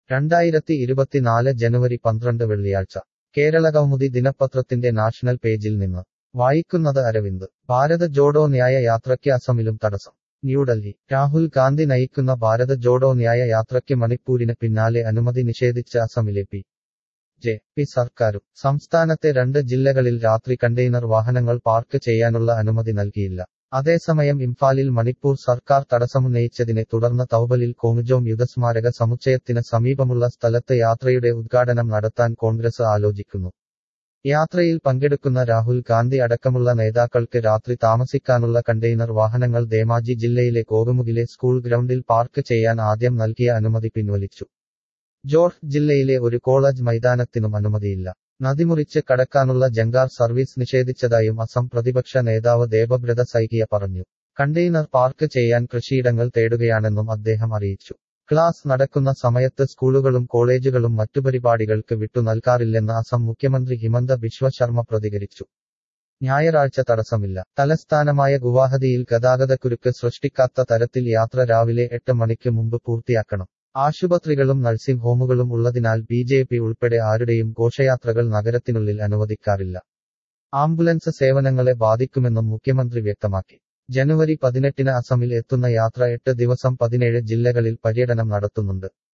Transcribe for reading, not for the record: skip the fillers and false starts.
2024 ജനുവരി 12 വെള്ളിയാഴ്ച കേരളകൗമുദി ദിനപത്രത്തിന്റെ നാഷണൽ പേജിൽ നിന്ന് വായിക്കുന്നത് അരവിന്ദ്. ഭാരത് ജോഡോ ന്യായ യാത്രയ്ക്ക് അസമിലും തടസ്സം. ന്യൂഡൽഹി. രാഹുൽ ഗാന്ധി നയിക്കുന്ന ഭാരത് ജോഡോ ന്യായ യാത്രയ്ക്ക് മണിപ്പൂരിന് പിന്നാലെ അനുമതി നിഷേധിച്ച അസമിലെ ബി.ജെ.പി. സർക്കാരും. സംസ്ഥാനത്തെ 2 ജില്ലകളിൽ രാത്രി കണ്ടെയ്നർ വാഹനങ്ങൾ പാർക്ക് ചെയ്യാനുള്ള അനുമതി നൽകിയില്ല. അതേസമയം ഇംഫാലിൽ മണിപ്പൂർ സർക്കാർ തടസ്സമുന്നയിച്ചതിനെ തുടർന്ന് തൗബലിൽ കോമുജോം യുദ്ധസ്മാരക സമുച്ചയത്തിന് സമീപമുള്ള സ്ഥലത്ത് യാത്രയുടെ ഉദ്ഘാടനം നടത്താൻ കോൺഗ്രസ് ആലോചിക്കുന്നു. യാത്രയിൽ പങ്കെടുക്കുന്ന രാഹുൽ ഗാന്ധി അടക്കമുള്ള നേതാക്കൾക്ക് രാത്രി താമസിക്കാനുള്ള കണ്ടെയ്നർ വാഹനങ്ങൾ ധേമാജി ജില്ലയിലെ കോഗുമുഗിലെ സ്കൂൾ ഗ്രൗണ്ടിൽ പാർക്ക് ചെയ്യാൻ ആദ്യം നൽകിയ അനുമതി പിൻവലിച്ചു. ജോർഹട്ട് ജില്ലയിലെ ഒരു കോളേജ് മൈതാനത്തിനും അനുമതിയില്ല. നദിമുറിച്ച് കടക്കാനുള്ള ജങ്കാർ സർവീസ് നിഷേധിച്ചതായും അസം പ്രതിപക്ഷ നേതാവ് ദേബബ്രത സൈകിയ പറഞ്ഞു. കണ്ടെയ്നർ പാർക്ക് ചെയ്യാൻ കൃഷിയിടങ്ങൾ തേടുകയാണെന്നും അദ്ദേഹം അറിയിച്ചു. ക്ലാസ് നടക്കുന്ന സമയത്ത് സ്കൂളുകളും കോളേജുകളും മറ്റു പരിപാടികൾക്ക് വിട്ടു നൽകാറില്ലെന്ന് അസം മുഖ്യമന്ത്രി ഹിമന്ത ബിശ്വ ശർമ്മ പ്രതികരിച്ചു. ഞായറാഴ്ച തടസ്സമില്ല. തലസ്ഥാനമായ ഗുവാഹതിയിൽ ഗതാഗതക്കുരുക്ക് സൃഷ്ടിക്കാത്ത തരത്തിൽ യാത്ര രാവിലെ 8 മണിക്ക് മുമ്പ് പൂർത്തിയാക്കണം. ആശുപത്രികളും നഴ്സിംഗ് ഹോമുകളും ഉള്ളതിനാൽ ബി.ജെ.പി. ഉൾപ്പെടെ ആരുടെയും ഘോഷയാത്രകൾ നഗരത്തിനുള്ളിൽ അനുവദിക്കാറില്ല. ആംബുലൻസ് സേവനങ്ങളെ ബാധിക്കുമെന്നും മുഖ്യമന്ത്രി വ്യക്തമാക്കി. ജനുവരി 18 അസമിൽ എത്തുന്ന യാത്ര 8 ദിവസം 17 ജില്ലകളിൽ പര്യടനം നടത്തുന്നുണ്ട്.